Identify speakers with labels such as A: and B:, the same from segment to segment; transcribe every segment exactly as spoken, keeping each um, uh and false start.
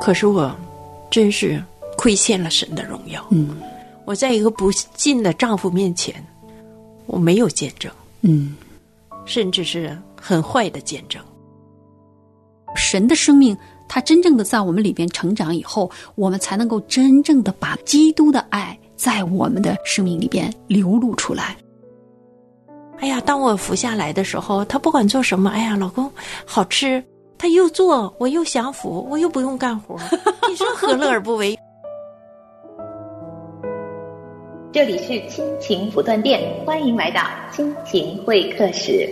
A: 可是我真是亏欠了神的荣耀。
B: 嗯，
A: 我在一个不信的丈夫面前，我没有见证，
B: 嗯，
A: 甚至是很坏的见证。
B: 神的生命它真正的在我们里边成长以后，我们才能够真正的把基督的爱在我们的生命里边流露出来。
A: 哎呀，当我服下来的时候，他不管做什么，哎呀，老公好吃，他又做，我又享福，我又不用干活，你说何乐而不为？
C: 这里是亲情不断电，欢迎来到亲情会客室。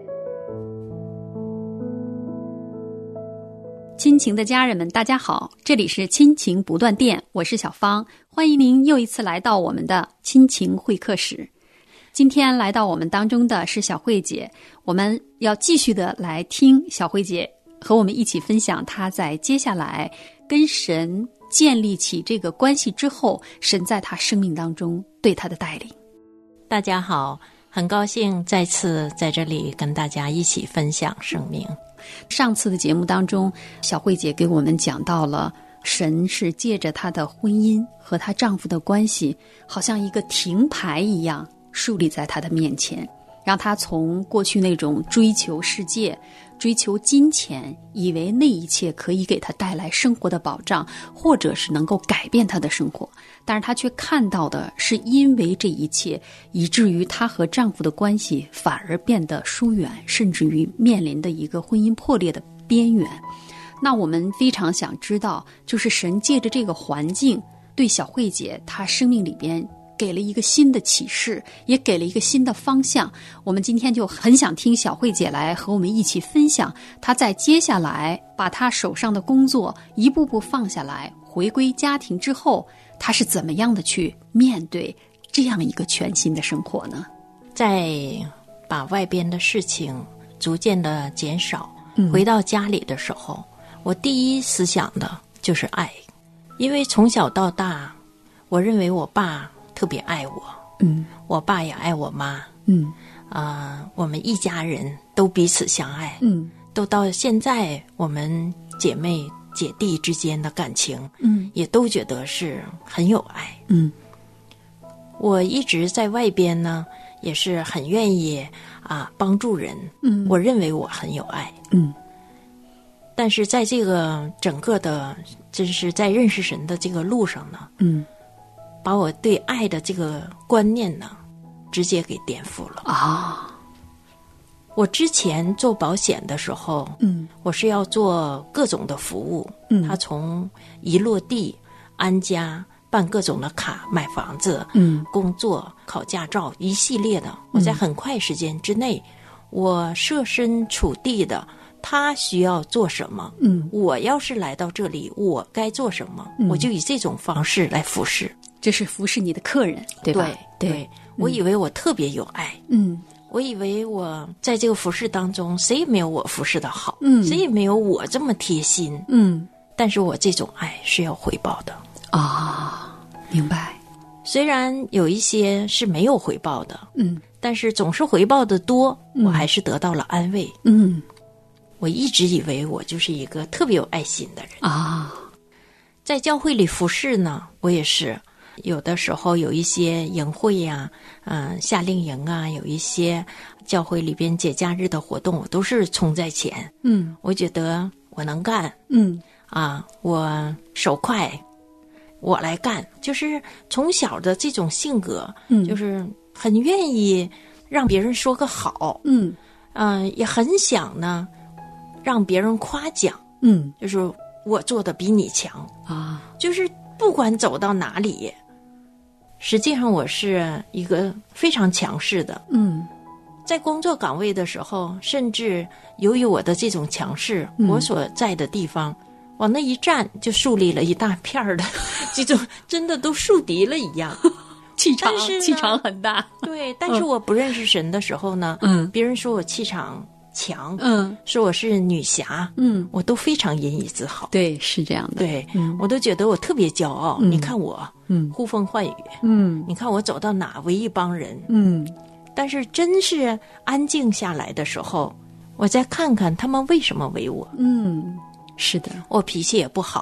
B: 亲情的家人们，大家好，这里是亲情不断电，我是小芳，欢迎您又一次来到我们的亲情会客室。今天来到我们当中的是小慧姐，我们要继续的来听小慧姐和我们一起分享她在接下来跟神建立起这个关系之后，神在她生命当中对她的带领。
A: 大家好，很高兴再次在这里跟大家一起分享生命。
B: 上次的节目当中，小慧姐给我们讲到了神是借着她的婚姻和她丈夫的关系，好像一个停牌一样树立在她的面前，让她从过去那种追求世界、追求金钱，以为那一切可以给她带来生活的保障，或者是能够改变她的生活，但是她却看到的是因为这一切，以至于她和丈夫的关系反而变得疏远，甚至于面临的一个婚姻破裂的边缘。那我们非常想知道，就是神借着这个环境对小慧姐她生命里边给了一个新的启示，也给了一个新的方向。我们今天就很想听小慧姐来和我们一起分享，她在接下来把她手上的工作一步步放下来，回归家庭之后，她是怎么样的去面对这样一个全新的生活呢？
A: 在把外边的事情逐渐的减少，
B: 嗯、
A: 回到家里的时候，我第一思想的就是爱。因为从小到大，我认为我爸特别爱我，
B: 嗯，
A: 我爸也爱我妈，
B: 嗯，
A: 啊、呃，我们一家人都彼此相爱，
B: 嗯，
A: 都到现在我们姐妹姐弟之间的感情，
B: 嗯，
A: 也都觉得是很有爱，
B: 嗯，
A: 我一直在外边呢，也是很愿意啊帮助人，
B: 嗯，
A: 我认为我很有爱，
B: 嗯，
A: 但是在这个整个的，真是在认识神的这个路上呢，
B: 嗯。
A: 把我对爱的这个观念呢，直接给颠覆了
B: 啊！
A: 我之前做保险的时候，
B: 嗯，
A: 我是要做各种的服务，
B: 嗯，
A: 他从一落地、安家、办各种的卡、买房子、
B: 嗯，
A: 工作、考驾照，一系列的，我在很快时间之内，嗯、我设身处地的。他需要做什么？
B: 嗯，
A: 我要是来到这里，我该做什么？嗯、我就以这种方式来服侍。
B: 这是服侍你的客人，对吧？
A: 对，对、嗯、我以为我特别有爱，
B: 嗯，
A: 我以为我在这个服侍当中，谁也没有我服侍的好，
B: 嗯，
A: 谁也没有我这么贴心，
B: 嗯。
A: 但是我这种爱是要回报的
B: 啊，明白。
A: 虽然有一些是没有回报的，
B: 嗯，
A: 但是总是回报的多，
B: 嗯、
A: 我还是得到了安慰，
B: 嗯。
A: 我一直以为我就是一个特别有爱心的人
B: 啊，
A: 在教会里服侍呢，我也是有的时候有一些营会呀、啊，嗯、呃，夏令营啊，有一些教会里边节假日的活动，我都是冲在前。
B: 嗯，
A: 我觉得我能干，
B: 嗯
A: 啊，我手快，我来干，就是从小的这种性格，
B: 嗯，
A: 就是很愿意让别人说个好，
B: 嗯，
A: 嗯、呃，也很想呢。让别人夸奖，
B: 嗯，
A: 就是我做的比你强
B: 啊，
A: 就是不管走到哪里，实际上我是一个非常强势的，
B: 嗯，
A: 在工作岗位的时候，甚至由于我的这种强势，
B: 嗯、
A: 我所在的地方往那一站，就树立了一大片的这种，真的都树敌了一样。
B: 气场气场很大，
A: 对。但是我不认识神的时候呢，嗯，别人说我气场强，
B: 嗯，
A: 说我是女侠，
B: 嗯，
A: 我都非常引以自豪。
B: 对，是这样的。
A: 对，
B: 嗯，
A: 我都觉得我特别骄傲。
B: 嗯、
A: 你看我，
B: 嗯，
A: 呼风唤雨，
B: 嗯，
A: 你看我走到哪为一帮人，
B: 嗯。
A: 但是真是安静下来的时候，我再看看他们为什么为我。
B: 嗯，是的，
A: 我脾气也不好，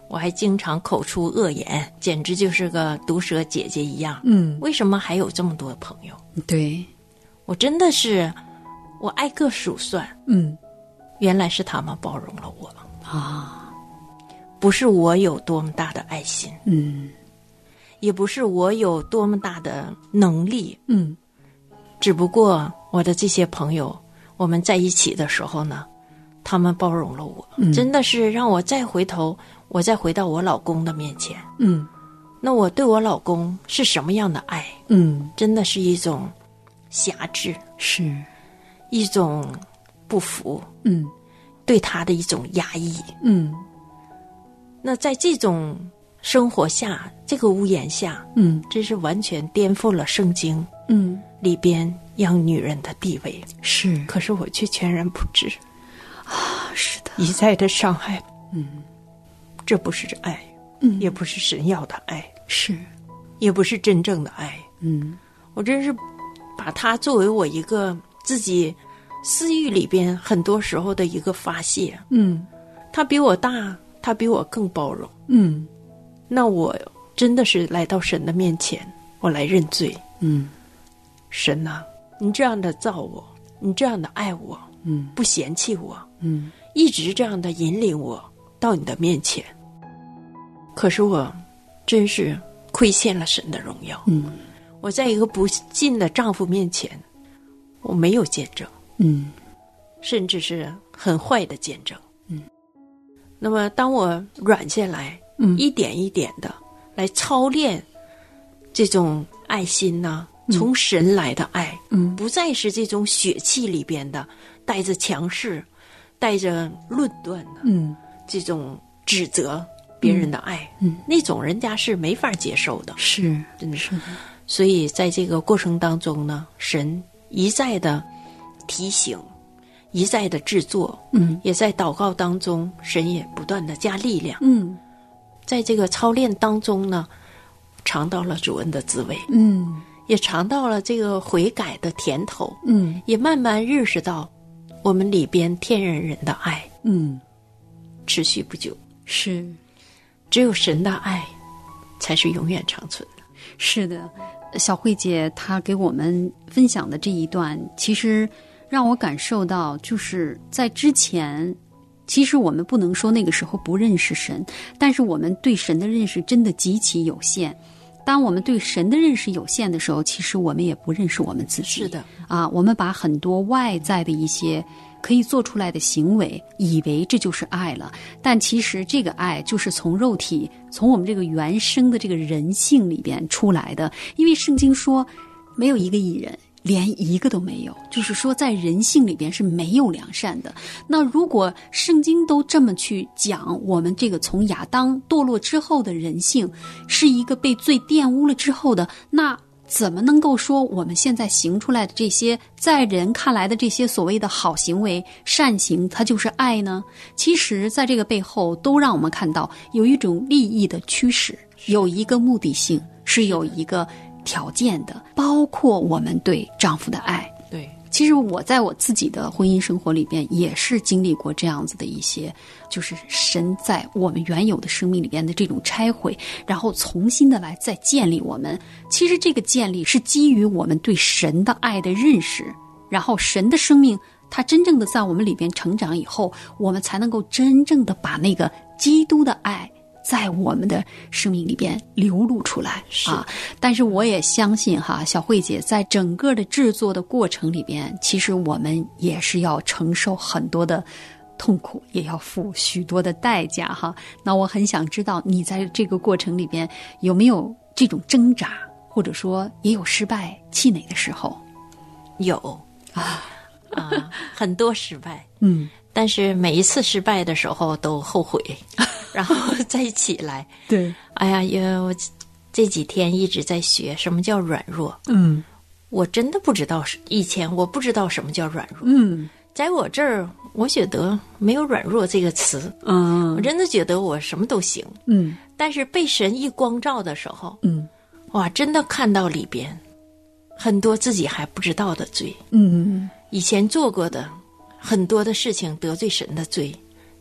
A: 我还经常口出恶言，简直就是个毒舌姐姐一样。
B: 嗯，
A: 为什么还有这么多朋友？
B: 对，
A: 我真的是，我挨个数算，
B: 嗯，
A: 原来是他们包容了我
B: 啊，
A: 不是我有多么大的爱心，
B: 嗯，
A: 也不是我有多么大的能力，
B: 嗯，
A: 只不过我的这些朋友，我们在一起的时候呢，他们包容了我，
B: 嗯，
A: 真的是让我再回头，我再回到我老公的面前，
B: 嗯，
A: 那我对我老公是什么样的爱？
B: 嗯，
A: 真的是一种辖制，
B: 是
A: 一种不服，
B: 嗯，
A: 对他的一种压抑，
B: 嗯，
A: 那在这种生活下，这个屋檐下，
B: 嗯，
A: 这是完全颠覆了圣经，
B: 嗯，
A: 里边让女人的地位，
B: 是，
A: 可是我却全然不知
B: 啊，是的，
A: 一再的伤害，
B: 嗯，
A: 这不是爱，
B: 嗯，
A: 也不是神要的爱，
B: 是，
A: 也不是真正的爱，
B: 嗯，
A: 我真是把它作为我一个自己私欲里边很多时候的一个发泄，
B: 嗯，
A: 他比我大，他比我更包容，
B: 嗯，
A: 那我真的是来到神的面前，我来认罪，
B: 嗯，
A: 神啊，你这样的造我，你这样的爱我，
B: 嗯，
A: 不嫌弃我，
B: 嗯，
A: 一直这样的引领我到你的面前，可是我真是亏欠了神的荣耀，
B: 嗯，
A: 我在一个不敬的丈夫面前，我没有见证，
B: 嗯，
A: 甚至是很坏的见证，
B: 嗯，
A: 那么当我软下来，
B: 嗯，
A: 一点一点的来操练这种爱心呢、啊，从神来的爱，
B: 嗯，
A: 不再是这种血气里边的带着强势、带着论断的，
B: 嗯，
A: 这种指责别人的爱，
B: 嗯，
A: 那种人家是没法接受的，
B: 是，
A: 真的
B: 是的。
A: 所以在这个过程当中呢，神一再的提醒，一再的制作，
B: 嗯，
A: 也在祷告当中，神也不断的加力量，
B: 嗯，
A: 在这个操练当中呢，尝到了主恩的滋味，
B: 嗯，
A: 也尝到了这个悔改的甜头，
B: 嗯，
A: 也慢慢认识到我们里边天然人的爱，
B: 嗯，
A: 持续不久，
B: 是，
A: 只有神的爱才是永远长存的。
B: 是的，小慧姐她给我们分享的这一段，其实让我感受到，就是在之前，其实我们不能说那个时候不认识神，但是我们对神的认识真的极其有限。当我们对神的认识有限的时候，其实我们也不认识我们自己。
A: 是的，
B: 啊，我们把很多外在的一些可以做出来的行为，以为这就是爱了，但其实这个爱就是从肉体，从我们这个原生的这个人性里边出来的。因为圣经说，没有一个义人，连一个都没有，就是说在人性里边是没有良善的。那如果圣经都这么去讲，我们这个从亚当堕落之后的人性是一个被罪玷污了之后的，那怎么能够说我们现在行出来的这些在人看来的这些所谓的好行为善行，它就是爱呢？其实在这个背后都让我们看到有一种利益的驱使，有一个目的性，是有一个条件的，包括我们对丈夫的爱。
A: 对，
B: 其实我在我自己的婚姻生活里边也是经历过这样子的一些，就是神在我们原有的生命里边的这种拆毁，然后重新的来再建立我们。其实这个建立是基于我们对神的爱的认识，然后神的生命它真正的在我们里边成长以后，我们才能够真正的把那个基督的爱在我们的生命里边流露出来啊！但是我也相信哈，小慧姐在整个的制作的过程里边，其实我们也是要承受很多的痛苦，也要付许多的代价哈。那我很想知道，你在这个过程里边有没有这种挣扎，或者说也有失败、气馁的时候？
A: 有啊啊，很多失败，
B: 嗯。
A: 但是每一次失败的时候都后悔，然后再起来。
B: 对，
A: 哎呀，因为我这几天一直在学什么叫软弱。
B: 嗯，
A: 我真的不知道，以前我不知道什么叫软弱。
B: 嗯，
A: 在我这儿，我觉得没有软弱这个词。
B: 嗯，
A: 我真的觉得我什么都行。
B: 嗯，
A: 但是被神一光照的时候，
B: 嗯，
A: 哇，真的看到里边很多自己还不知道的罪。
B: 嗯，
A: 以前做过的。很多的事情得罪神的罪，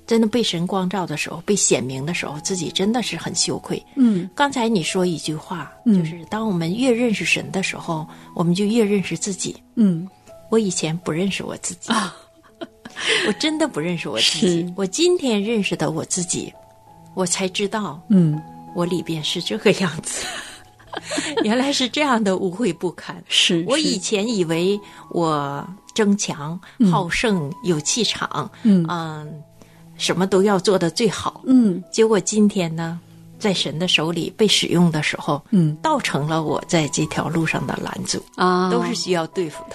A: 真的被神光照的时候，被显明的时候，自己真的是很羞愧。
B: 嗯，
A: 刚才你说一句话，
B: 嗯
A: 就是当我们越认识神的时候，我们就越认识自己。
B: 嗯，
A: 我以前不认识我自己，
B: 啊，
A: 我真的不认识我自己
B: 是。
A: 我今天认识的我自己，我才知道，
B: 嗯，
A: 我里边是这个样子。原来是这样的污秽不堪。
B: 是
A: 我以前以为我争强好胜、有气场，
B: 嗯
A: 嗯，什么都要做得最好。
B: 嗯
A: 结果今天呢，在神的手里被使用的时候，
B: 嗯
A: 倒成了我在这条路上的拦阻，
B: 啊，
A: 都是需要对付的。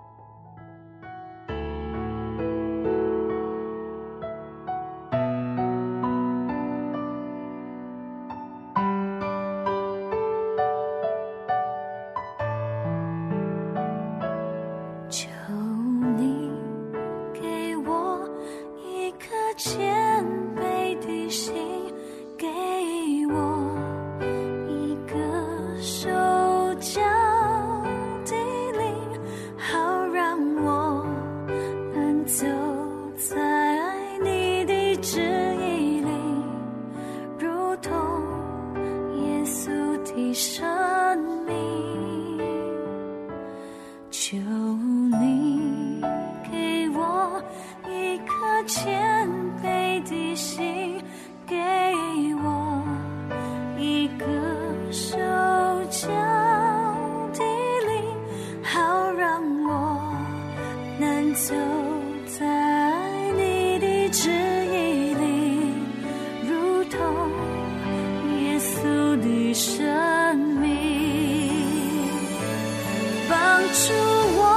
D: 求你给我一颗谦卑的心，给我一个受教的灵，好让我能走在你的旨意里，如同耶稣的生命。求你给我一颗谦卑的心，给我一个受教的灵，好让我能走在你的旨意里，如同耶稣的生命。帮助我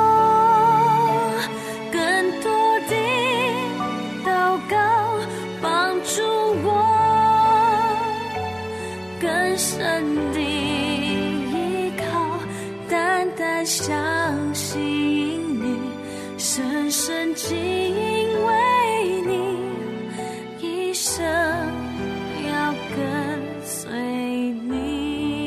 D: 更多地祷告，帮助我更深地依靠，单单相信你，深深敬畏你，一生要跟随你。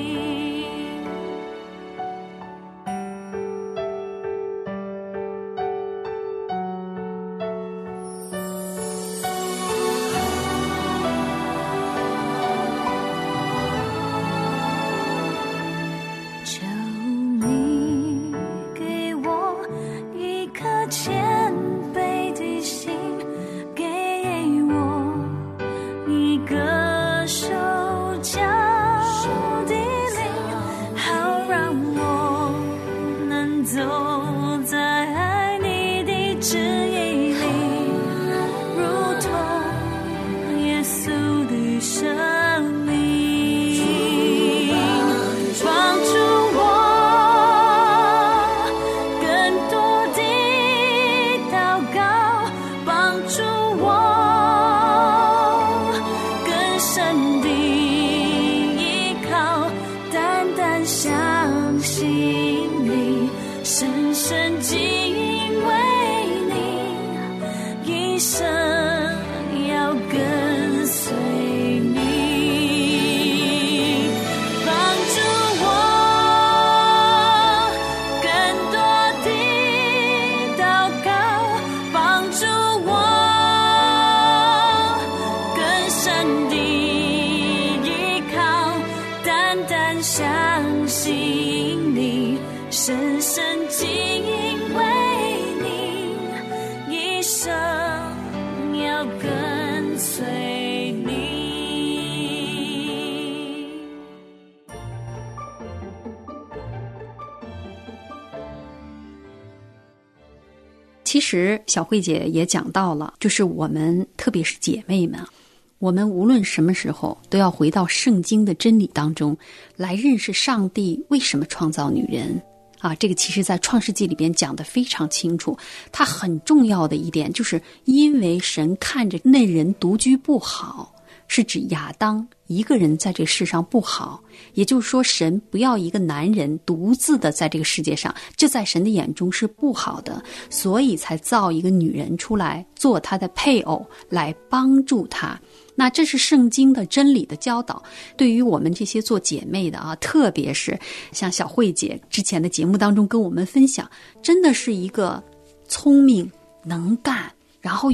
D: 求你给我一颗谦卑的心，给我一个受教的灵，好让我能走在你的旨意里，如同耶稣的生命。帮助我更多地祷告，帮助我更深地依靠，单单相信你，深深敬畏你，一生要跟随你。帮助我更多地祷告，帮助我更深地依靠，单单相信你，深深敬畏你，一生要跟随你。
B: 其实小慧姐也讲到了，就是我们特别是姐妹们，我们无论什么时候都要回到圣经的真理当中来认识上帝为什么创造女人啊。这个其实在创世纪里边讲得非常清楚，它很重要的一点就是因为神看着那人独居不好，是指亚当一个人在这个世上不好，也就是说神不要一个男人独自的在这个世界上，这在神的眼中是不好的，所以才造一个女人出来做他的配偶，来帮助他。那这是圣经的真理的教导，对于我们这些做姐妹的啊，特别是像小慧姐之前的节目当中跟我们分享，真的是一个聪明能干，然后又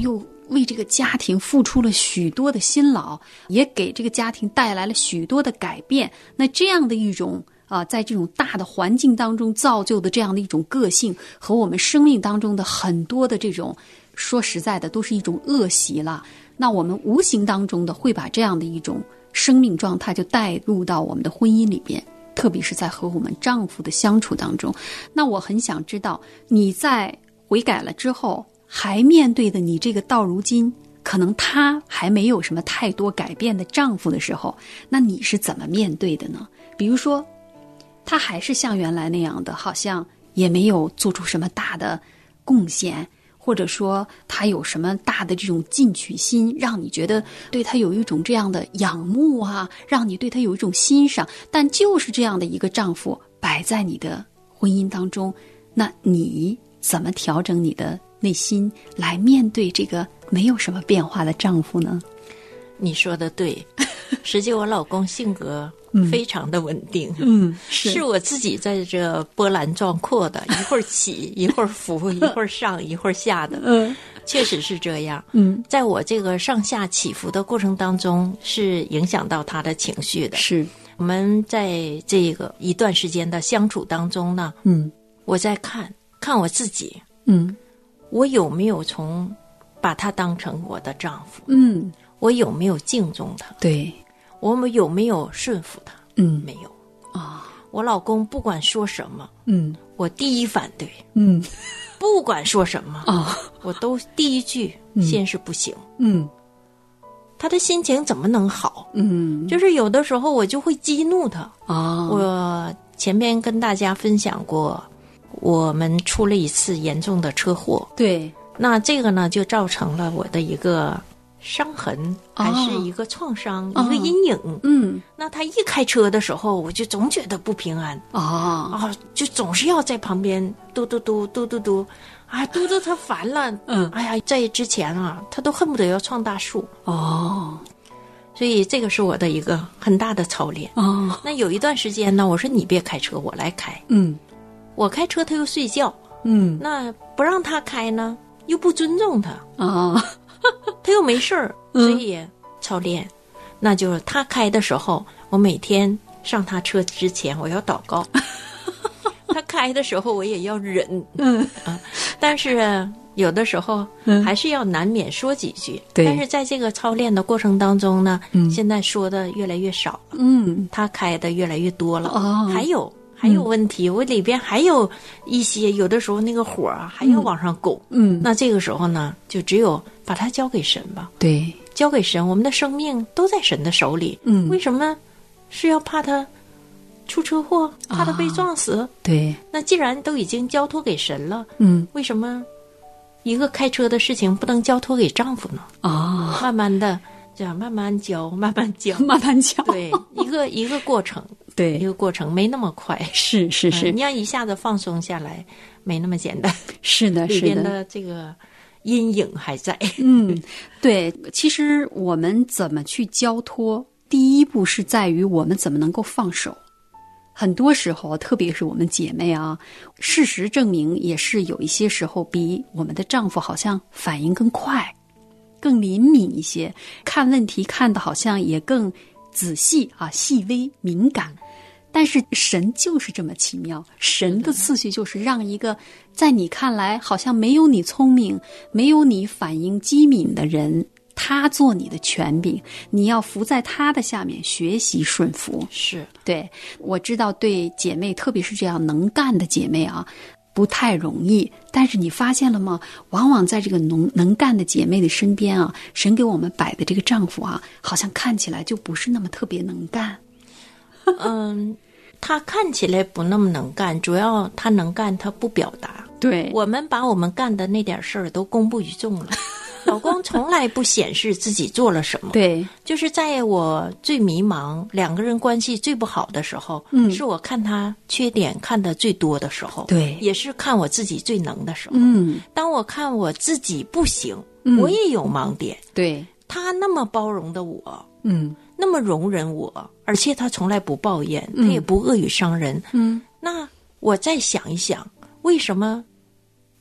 B: 为这个家庭付出了许多的辛劳，也给这个家庭带来了许多的改变。那这样的一种啊，在这种大的环境当中造就的这样的一种个性，和我们生命当中的很多的这种，说实在的，都是一种恶习了。那我们无形当中的会把这样的一种生命状态就带入到我们的婚姻里边，特别是在和我们丈夫的相处当中。那我很想知道，你在悔改了之后，还面对的你这个到如今可能他还没有什么太多改变的丈夫的时候，那你是怎么面对的呢？比如说他还是像原来那样的，好像也没有做出什么大的贡献，或者说他有什么大的这种进取心，让你觉得对他有一种这样的仰慕啊，让你对他有一种欣赏，但就是这样的一个丈夫摆在你的婚姻当中，那你怎么调整你的内心来面对这个没有什么变化的丈夫呢？
A: 你说的对，实际我老公性格非常的稳定，
B: 嗯，是,
A: 是我自己在这波澜壮阔的，一会儿起一会儿伏，一会儿上一会儿下的，嗯，确实是这样。嗯，在我这个上下起伏的过程当中，是影响到他的情绪的。
B: 是
A: 我们在这个一段时间的相处当中呢，嗯，我在看看我自己，嗯，我有没有从把他当成我的丈夫，嗯，我有没有敬重他，
B: 对，
A: 我们有没有顺服他，嗯，没有
B: 啊、哦。
A: 我老公不管说什么，嗯，我第一反对，
B: 嗯，
A: 不管说什么
B: 啊、哦，
A: 我都第一句先是不行，
B: 嗯，
A: 他的心情怎么能好？
B: 嗯，
A: 就是有的时候我就会激怒他
B: 啊、哦。
A: 我前面跟大家分享过，我们出了一次严重的车祸，
B: 对，
A: 那这个呢就造成了我的一个伤痕，还是一个创伤、哦、一个阴影。嗯，那他一开车的时候，我就总觉得不平安啊啊、哦，就总是要在旁边嘟嘟嘟嘟嘟嘟，啊，嘟嘟他烦了。嗯，哎呀，在之前啊，他都恨不得要撞大树
B: 哦。
A: 所以这个是我的一个很大的操练哦。那有一段时间呢，我说你别开车，我来开。嗯，我开车他又睡觉。嗯，那不让他开呢，又不尊重他啊。哦他又没事儿，所以操练、嗯、那就是他开的时候，我每天上他车之前我要祷告他开的时候我也要忍，嗯啊，但是有的时候还是要难免说几句、嗯、但是在这个操练的过程当中呢、嗯、现在说的越来越少了，嗯，他开的越来越多了、哦、还有还有问题、嗯、我里边还有一些，有的时候那个火啊还要往上拱，嗯，那这个时候呢就只有把它交给神吧，
B: 对，
A: 交给神，我们的生命都在神的手里，嗯，为什么是要怕他出车祸，怕他被撞死、啊、
B: 对，
A: 那既然都已经交托给神了，嗯，为什么一个开车的事情不能交托给丈夫呢？啊、哦，慢慢的这样慢慢教慢慢教
B: 慢慢教，
A: 对，一个一个过程，
B: 对，
A: 一个过程，没那么快，
B: 是是是、
A: 嗯、你要一下子放松下来没那么简单，
B: 是的是的，
A: 里边的这个阴影还在。
B: 嗯，对，其实我们怎么去交托，第一步是在于我们怎么能够放手。很多时候特别是我们姐妹啊，事实证明也是有一些时候比我们的丈夫好像反应更快更灵敏一些，看问题看得好像也更仔细啊，细微敏感。但是神就是这么奇妙，神的次序就是让一个在你看来好像没有你聪明没有你反应机敏的人，他做你的权柄，你要服在他的下面学习顺服。
A: 是，
B: 对，我知道对姐妹特别是这样能干的姐妹啊不太容易，但是你发现了吗，往往在这个能能干的姐妹的身边啊，神给我们摆的这个丈夫啊，好像看起来就不是那么特别能干。
A: 嗯，他看起来不那么能干，主要他能干他不表达。
B: 对，
A: 我们把我们干的那点事儿都公布于众了老公从来不显示自己做了什么，
B: 对，
A: 就是在我最迷茫两个人关系最不好的时候，嗯，是我看他缺点看得最多的时候，
B: 对，
A: 也是看我自己最能的时候，
B: 嗯，
A: 当我看我自己不行，嗯，我也有盲点，
B: 对，
A: 他那么包容的我，
B: 嗯，
A: 那么容忍我，而且他从来不抱怨，他也不恶语伤人，嗯，那我再想一想，为什么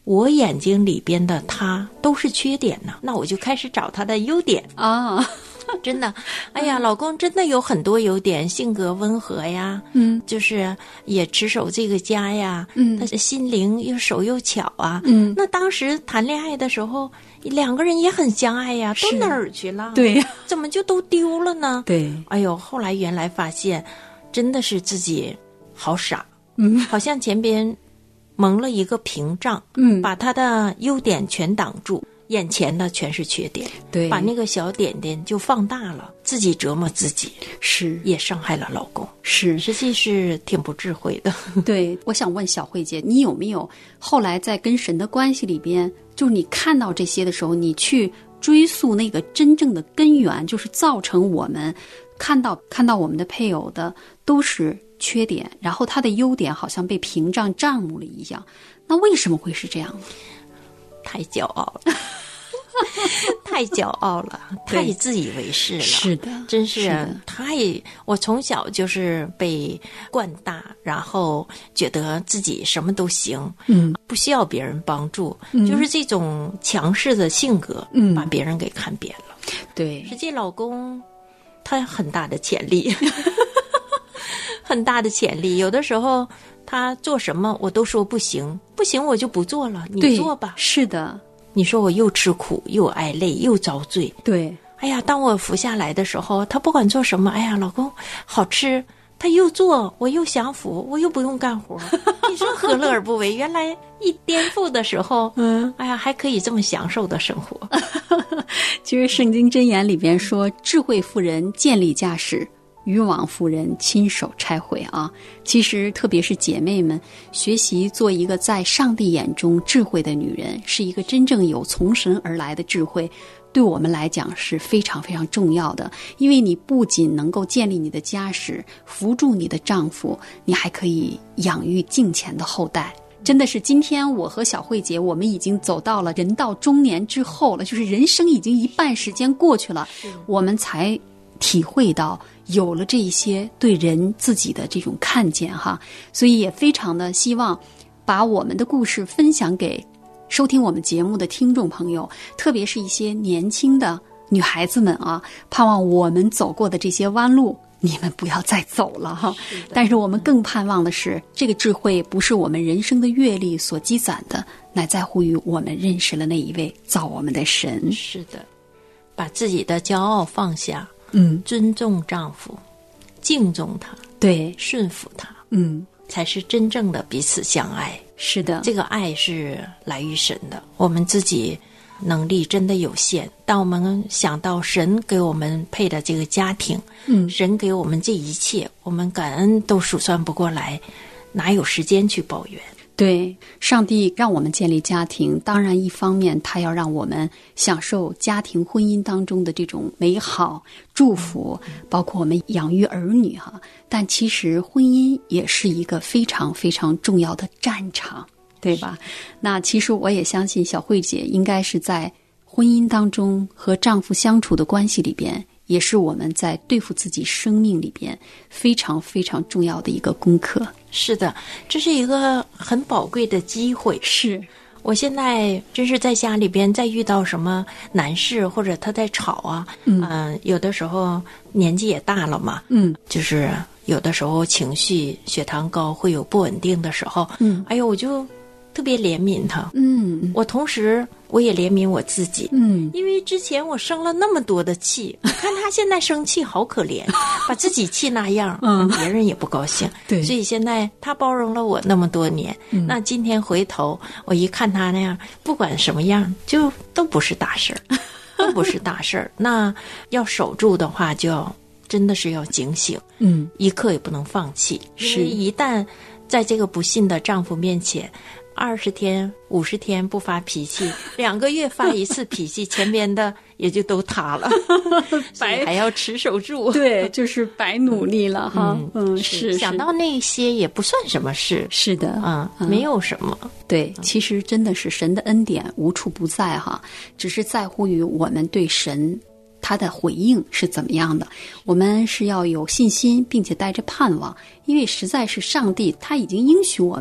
A: 我眼睛里边的他都是缺点呢，那我就开始找他的优点
B: 啊。
A: 真的，哎呀，老公真的有很多优点，性格温和呀，
B: 嗯，
A: 就是也持守这个家呀，
B: 嗯，
A: 他是心灵又手又巧啊，
B: 嗯，
A: 那当时谈恋爱的时候，两个人也很相爱呀，都哪儿去了？
B: 对，
A: 怎么就都丢了呢？
B: 对，
A: 哎呦，后来原来发现，真的是自己好傻，
B: 嗯，
A: 好像前边蒙了一个屏障，
B: 嗯，
A: 把他的优点全挡住。眼前的全是缺点，
B: 对，
A: 把那个小点点就放大了，自己折磨自己，
B: 是
A: 也伤害了老公，
B: 是，
A: 实际是挺不智慧的。
B: 对，我想问小慧姐，你有没有后来在跟神的关系里边，就是你看到这些的时候，你去追溯那个真正的根源，就是造成我们看到看到我们的配偶的都是缺点，然后他的优点好像被屏障障目了一样，那为什么会是这样呢？
A: 太骄傲了。太骄傲了，太自以为是了，
B: 是的，
A: 真是，
B: 是的
A: 太。我从小就是被惯大，然后觉得自己什么都行，
B: 嗯，
A: 不需要别人帮助，
B: 嗯、
A: 就是这种强势的性格，
B: 嗯，
A: 把别人给看扁了。
B: 对，
A: 实际老公他有很大的潜力，很大的潜力。有的时候他做什么我都说不行，不行我就不做了，你做吧。
B: 是的。
A: 你说我又吃苦又挨累又遭罪，
B: 对，
A: 哎呀，当我服下来的时候，他不管做什么，哎呀，老公好吃，他又做，我又享福，我又不用干活，你说何乐而不为？原来一颠覆的时候，嗯，哎呀，还可以这么享受的生活。
B: 其实圣经箴言里边说，智慧妇人建立家室，渔网妇人亲手拆毁啊！其实特别是姐妹们，学习做一个在上帝眼中智慧的女人，是一个真正有从神而来的智慧，对我们来讲是非常非常重要的。因为你不仅能够建立你的家室，扶助你的丈夫，你还可以养育敬虔的后代。真的是今天我和小慧姐，我们已经走到了人到中年之后了，就是人生已经一半时间过去了，我们才体会到有了这一些对人自己的这种看见哈，所以也非常的希望把我们的故事分享给收听我们节目的听众朋友，特别是一些年轻的女孩子们啊，盼望我们走过的这些弯路你们不要再走了哈。但是我们更盼望的是，这个智慧不是我们人生的阅历所积攒的，乃在乎于我们认识了那一位造我们的神。
A: 是的，把自己的骄傲放下，
B: 嗯，
A: 尊重丈夫，敬重他，
B: 对，
A: 顺服他，
B: 嗯，
A: 才是真正的彼此相爱。
B: 是的，
A: 这个爱是来于神的，我们自己能力真的有限，当我们想到神给我们配的这个家庭，
B: 嗯，
A: 神给我们这一切，我们感恩都数算不过来，哪有时间去抱怨？
B: 对，上帝让我们建立家庭，当然一方面他要让我们享受家庭婚姻当中的这种美好祝福，包括我们养育儿女哈。但其实婚姻也是一个非常非常重要的战场，对吧？那其实我也相信小慧姐应该是在婚姻当中和丈夫相处的关系里边，也是我们在对付自己生命里边非常非常重要的一个功课。
A: 是的，这是一个很宝贵的机会。
B: 是，
A: 我现在真是在家里边再遇到什么难事，或者他在吵啊，嗯、呃，有的时候年纪也大了嘛，嗯，就是有的时候情绪血糖高会有不稳定的时候，嗯，哎呦，我就特别怜悯他，嗯，我同时我也怜悯我自己，嗯，因为之前我生了那么多的气，看他现在生气好可怜，把自己气那样，嗯，别人也不高兴，对，所以现在他包容了我那么多年，嗯，那今天回头我一看他那样，不管什么样，就都不是大事儿，都不是大事儿。那要守住的话，就要真的是要警醒，嗯，一刻也不能放弃，是一旦在这个不信的丈夫面前。二十天、五十天不发脾气，两个月发一次脾气，前边的也就都塌了，白还要持守住。
B: 对，就是白努力了哈。嗯，嗯是,
A: 是想到那些也不算什么事。
B: 是的，
A: 嗯，嗯没有什么。
B: 对，其实真的是神的恩典无处不在哈，只是在乎于我们对神他的回应是怎么样的。我们是要有信心，并且带着盼望，因为实在是上帝他已经应许我们。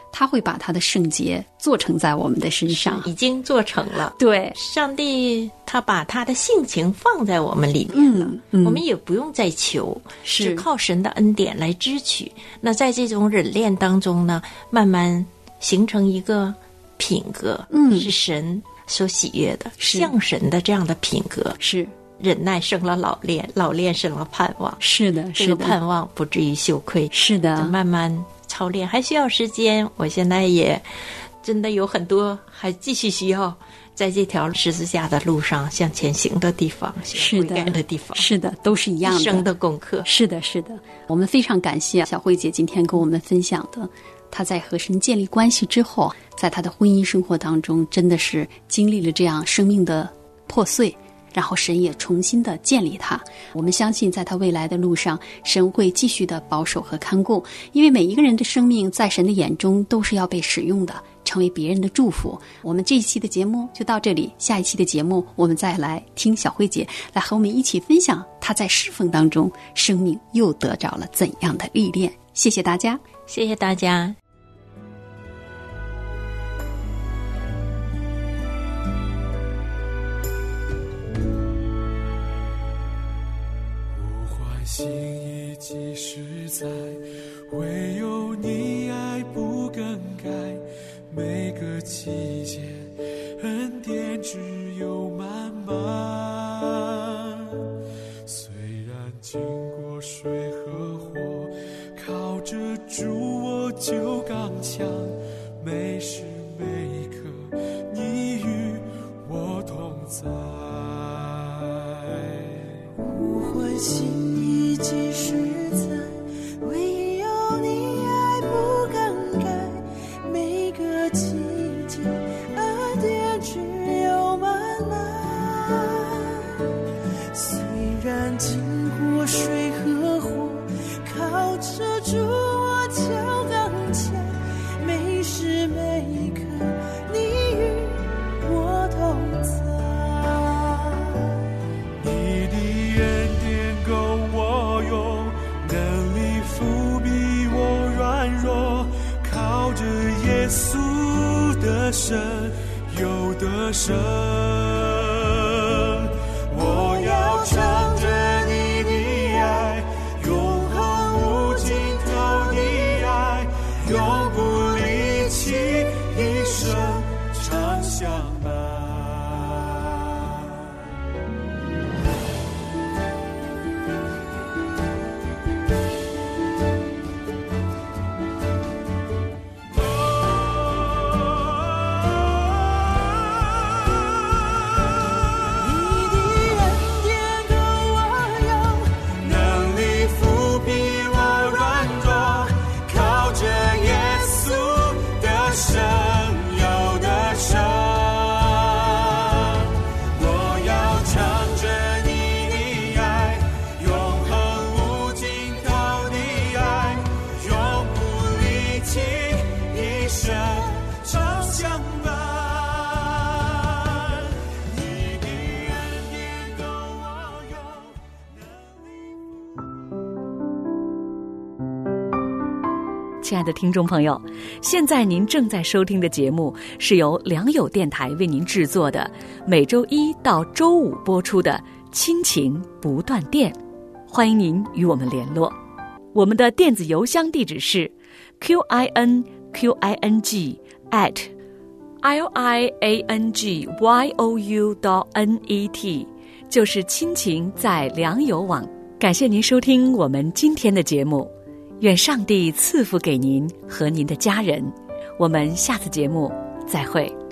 B: 他会把他的圣洁做成在我们的身上，
A: 已经做成了。
B: 对，
A: 上帝他把他的性情放在我们里面了，
B: 嗯嗯、
A: 我们也不用再求，
B: 是
A: 只靠神的恩典来支取。那在这种忍练当中呢，慢慢形成一个品格，
B: 嗯，
A: 是神所喜悦的，
B: 是
A: 像神的这样的品格。
B: 是
A: 忍耐生了老练，老练生了盼望。
B: 是的，
A: 这个盼望不至于羞愧。
B: 是的，
A: 慢慢操练还需要时间。我现在也真的有很多还继续需要在这条十字架的路上向前行的地方，
B: 是的，
A: 悔改的地方，
B: 是的，都是一样的，
A: 一生的功课。
B: 是的，是的。我们非常感谢小慧姐今天跟我们分享的，她在和神建立关系之后，在她的婚姻生活当中，真的是经历了这样生命的破碎，然后神也重新的建立他。我们相信在他未来的路上，神会继续的保守和看顾，因为每一个人的生命在神的眼中都是要被使用的，成为别人的祝福。我们这一期的节目就到这里，下一期的节目我们再来听小慧姐来和我们一起分享她在侍奉当中生命又得着了怎样的历练。谢谢大家，
A: 谢谢大家。
E: 心意即实在，唯有你爱不更改，每个季节恩典只有满满。虽然经过水和火，靠着主我就刚强，每时每刻你与我同在。
F: 呼唤心意即实在，唯有你爱不更改，每个季节恩典只有满满。虽然经过水和火，靠着主我就刚强，每时每刻你与我同在。
E: 耶稣的神有得胜，我要唱着你的爱，永恒无尽头的爱，永不离弃，一生常相伴。
G: 亲爱的听众朋友，现在您正在收听的节目是由良友电台为您制作的，每周一到周五播出的亲情不断电，欢迎您与我们联络。我们的电子邮箱地址是 q i n q i n g at l i a n g y o u dot n e t， 就是亲情在良友网。感谢您收听我们今天的节目，愿上帝赐福给您和您的家人，我们下次节目再会。